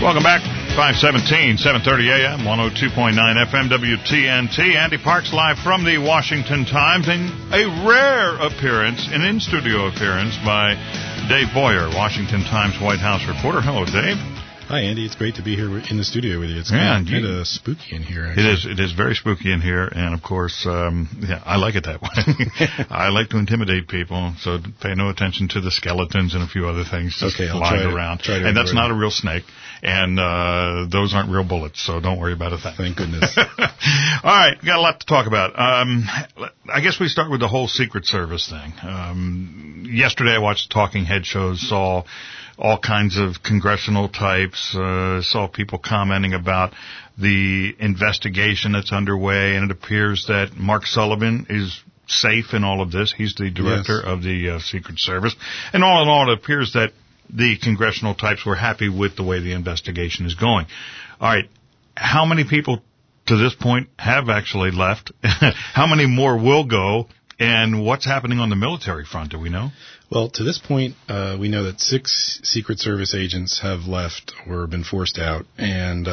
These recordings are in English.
Welcome back. 517, 730 AM, 102.9 FM, WTNT. Andy Parks live from the Washington Times, and a rare appearance, an in-studio appearance by Dave Boyer, Washington Times White House reporter. Hello, Dave. Hi, Andy. It's great to be here in the studio with you. It's kind of spooky in here, actually. It is very spooky in here, and of course, I like it that way. I like to intimidate people, so pay no attention to the skeletons and a few other things just lying around. And that's not a real snake, and those aren't real bullets, so don't worry about a thing. Thank goodness. All right, got a lot to talk about. I guess we start with the whole Secret Service thing. Yesterday I watched Talking Head shows, saw all kinds of congressional types, saw people commenting about the investigation that's underway, and it appears that Mark Sullivan is safe in all of this. He's the director of the Secret Service. And all in all, it appears that the congressional types were happy with the way the investigation is going. All right, how many people to this point have actually left? How many more will go? And what's happening on the military front, do we know? Well, to this point, we know that 6 Secret Service agents have left or been forced out, and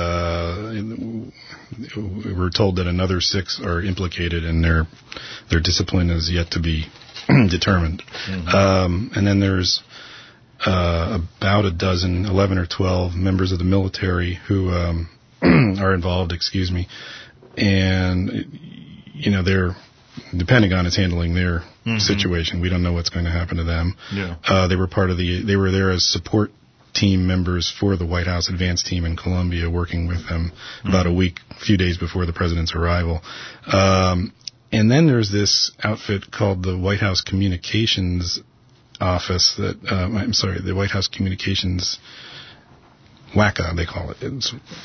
we're told that another 6 are implicated, and their discipline is yet to be determined. Mm-hmm. And then there's about 11 or 12 members of the military who are involved, and, the Pentagon is handling their situation. We don't know what's going to happen to them. Yeah. They were there as support team members for the White House advance team in Colombia, working with them about a few days before the president's arrival. And then there's this outfit called the White House Communications Office the White House Communications WACA, they call it. It's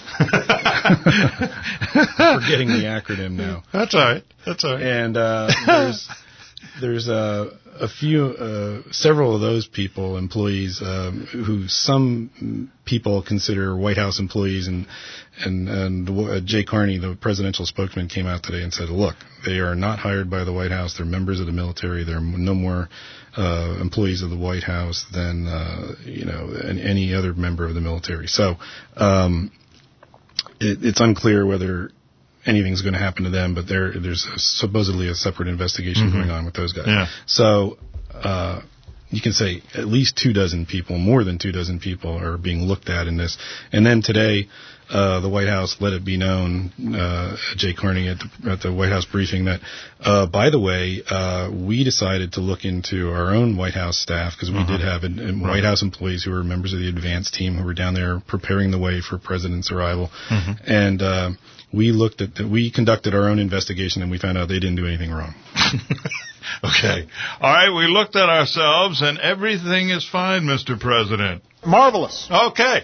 forgetting the acronym now. That's all right. And there's several of those people, employees, who some people consider White House employees, and Jay Carney, the presidential spokesman, came out today and said, look, they are not hired by the White House. They're members of the military. They're no more employees of the White House than any other member of the military. So it's unclear whether anything's going to happen to them, but there's supposedly a separate investigation going on with those guys. Yeah. So you can say at least 24 people, more than 24 people, are being looked at in this. And then today, the White House let it be known, Jay Carney at the White House briefing, that, by the way, we decided to look into our own White House staff, because we did have White House employees who were members of the advance team who were down there preparing the way for President's arrival. And we conducted our own investigation, and we found out they didn't do anything wrong. Okay. All right, we looked at ourselves, and everything is fine, Mr. President. Marvelous. Okay.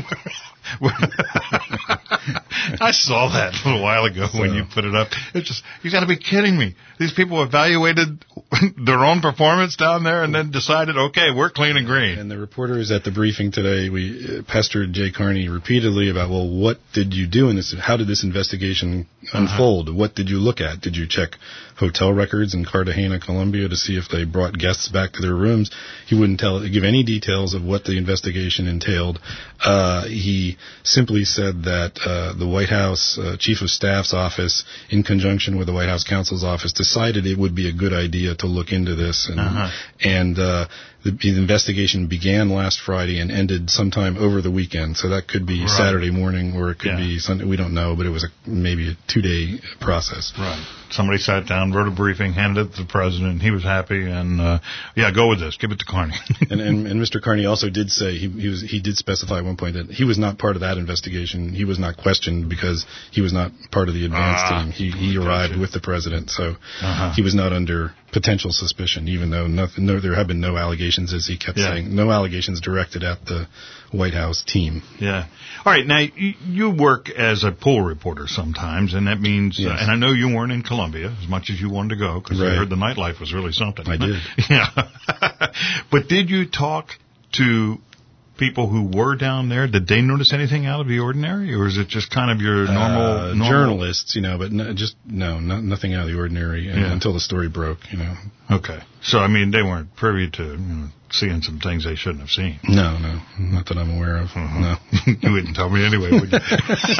I saw that a little while ago when you put it up. It's just, you got to be kidding me. These people evaluated their own performance down there and then decided, okay, we're clean and green. And the reporters at the briefing today, we pestered Jay Carney repeatedly about, well, what did you do in this? How did this investigation unfold? What did you look at? Did you check hotel records in Cartagena, Colombia, to see if they brought guests back to their rooms? He wouldn't give any details of what the investigation entailed. He simply said that the White House Chief of Staff's office, in conjunction with the White House Counsel's office, decided it would be a good idea to look into this. And the investigation began last Friday and ended sometime over the weekend. So that could be Saturday morning, or it could be Sunday. We don't know, but it was maybe a 2-day process. Right. Somebody sat down, wrote a briefing, handed it to the president. He was happy, and go with this. Give it to Carney. and Mr. Carney also did say he did specify at one point that he was not part of that investigation. He was not questioned because he was not part of the advance team. He arrived with the president, so he was not under potential suspicion, even though there have been no allegations, as he kept saying, no allegations directed at the White House team. Yeah. All right. Now, you work as a pool reporter sometimes, and that means, and I know you weren't in Colombia as much as you wanted to go, because I heard the nightlife was really something. I did. Yeah. But did you talk to people who were down there? Did they notice anything out of the ordinary, or is it just kind of your normal journalists, but nothing out of the ordinary until the story broke, Okay. So, I mean, they weren't privy to seeing some things they shouldn't have seen. No, not that I'm aware of. No. You wouldn't tell me anyway, would you?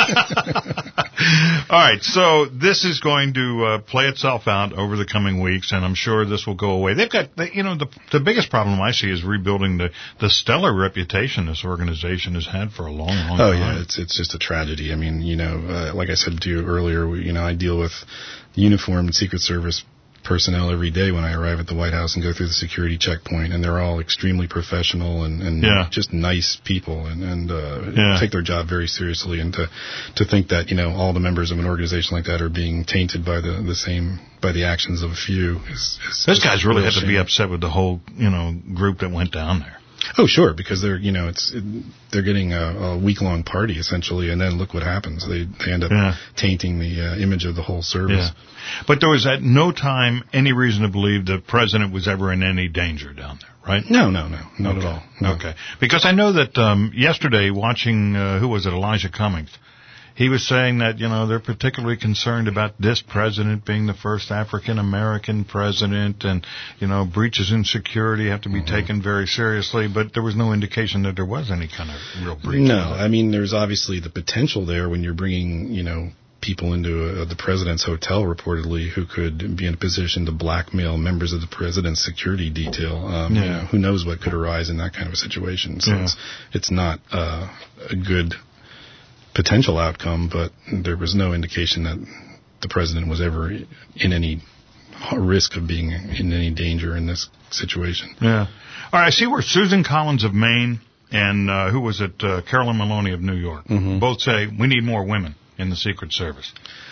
All right, so this is going to play itself out over the coming weeks, and I'm sure this will go away. They've got, the biggest problem I see is rebuilding the stellar reputation this organization has had for a long time. Oh, yeah, it's just a tragedy. I mean, like I said to you earlier, I deal with uniformed Secret Service personnel every day when I arrive at the White House and go through the security checkpoint, and they're all extremely professional and just nice people and take their job very seriously. And to think that all the members of an organization like that are being tainted by the actions of a few is those guys really have shame. to be upset with the whole group that went down there. Oh, sure, because they're they're getting a week-long party essentially, and then look what happens. They end up tainting the image of the whole service. Yeah. But there was at no time any reason to believe the president was ever in any danger down there, right? No, not at all. No. Okay, because I know that yesterday watching Elijah Cummings. He was saying that, they're particularly concerned about this president being the first African-American president and, breaches in security have to be taken very seriously, but there was no indication that there was any kind of real breach. No, I mean, there's obviously the potential there when you're bringing, people into the president's hotel reportedly who could be in a position to blackmail members of the president's security detail. Who knows what could arise in that kind of a situation. So it's not a good potential outcome, but there was no indication that the president was ever in any risk of being in any danger in this situation. Yeah. All right, I see where Susan Collins of Maine and Carolyn Maloney of New York both say we need more women in the Secret Service.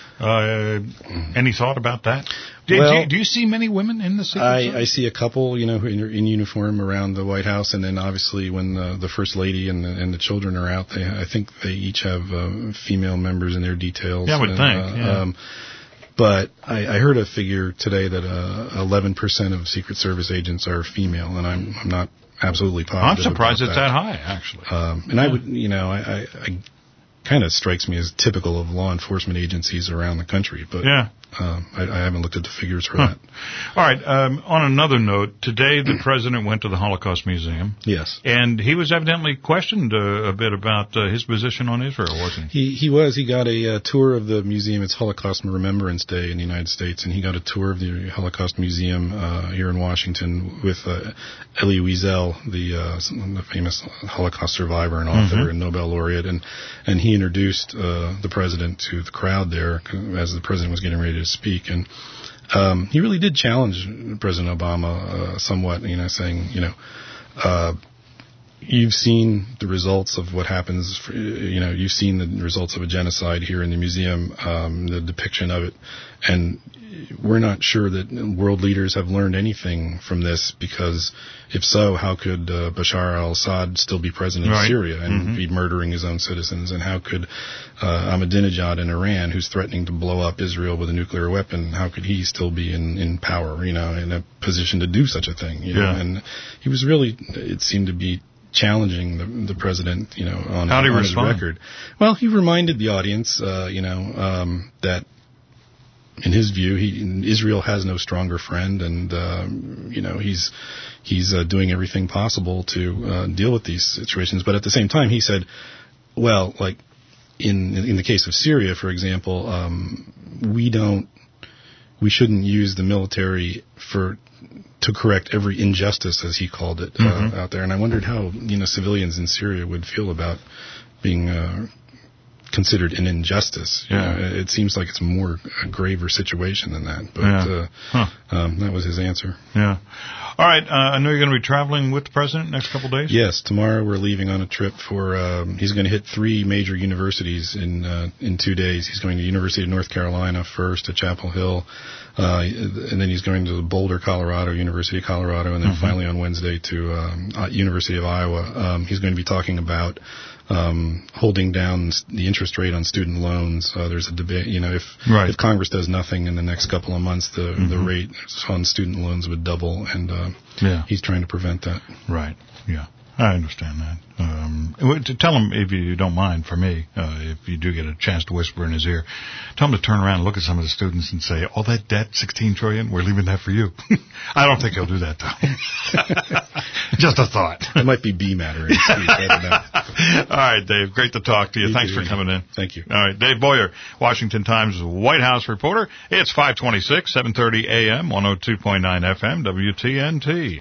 Any thought about that? Do you see many women in the Secret Service? I see a couple, in uniform around the White House, and then obviously when the First Lady and the children are out, I think they each have female members in their details. Yeah, I would think. But I heard a figure today that 11% of Secret Service agents are female, and I'm not absolutely positive. I'm surprised it's that high, actually. And I would, I kind of strikes me as typical of law enforcement agencies around the country, but I haven't looked at the figures for that. All right. On another note, today the president went to the Holocaust Museum. Yes. And he was evidently questioned a bit about his position on Israel, wasn't he? He was. He got a tour of the museum. It's Holocaust Remembrance Day in the United States, and he got a tour of the Holocaust Museum here in Washington with Elie Wiesel, the famous Holocaust survivor and author and Nobel laureate, and he introduced the president to the crowd there as the president was getting ready to speak, and he really did challenge President Obama somewhat, saying, you've seen the results of what happens, you've seen the results of a genocide here in the museum, the depiction of it, and we're not sure that world leaders have learned anything from this, because if so, how could Bashar al-Assad still be president of Syria and be murdering his own citizens? And how could Ahmadinejad in Iran, who's threatening to blow up Israel with a nuclear weapon, how could he still be in power, in a position to do such a thing? And he was really, it seemed to be challenging the president, on his record. Well, he reminded the audience, that in his view, Israel has no stronger friend, and he's doing everything possible to deal with these situations. But at the same time, he said, well, like in the case of Syria, for example, we shouldn't use the military to correct every injustice, as he called it, out there. And I wondered how civilians in Syria would feel about being considered an injustice. It seems like it's a graver situation than that, but that was his answer. Yeah. All right. I know you're going to be traveling with the president next couple of days. Yes. Tomorrow we're leaving on a trip for. He's going to hit 3 major universities in 2 days. He's going to University of North Carolina first, at Chapel Hill, and then he's going to Boulder, Colorado, University of Colorado, and then finally on Wednesday to University of Iowa. He's going to be talking about holding down the interest rate on student loans. There's a debate, if Congress does nothing in the next couple of months, the rate on student loans would double, and he's trying to prevent that. Right. Yeah. I understand that. Tell him, if you don't mind, for me, if you do get a chance to whisper in his ear, tell him to turn around and look at some of the students and say, all that debt, $16 trillion, we're leaving that for you. I don't think he'll do that, though. Just a thought. It might be B matter in his speech. I don't know. All right, Dave. Great to talk to you. Thanks for coming in. Thank you. All right. Dave Boyer, Washington Times White House reporter. It's 526, 7:30 a.m., 102.9 FM, WTNT.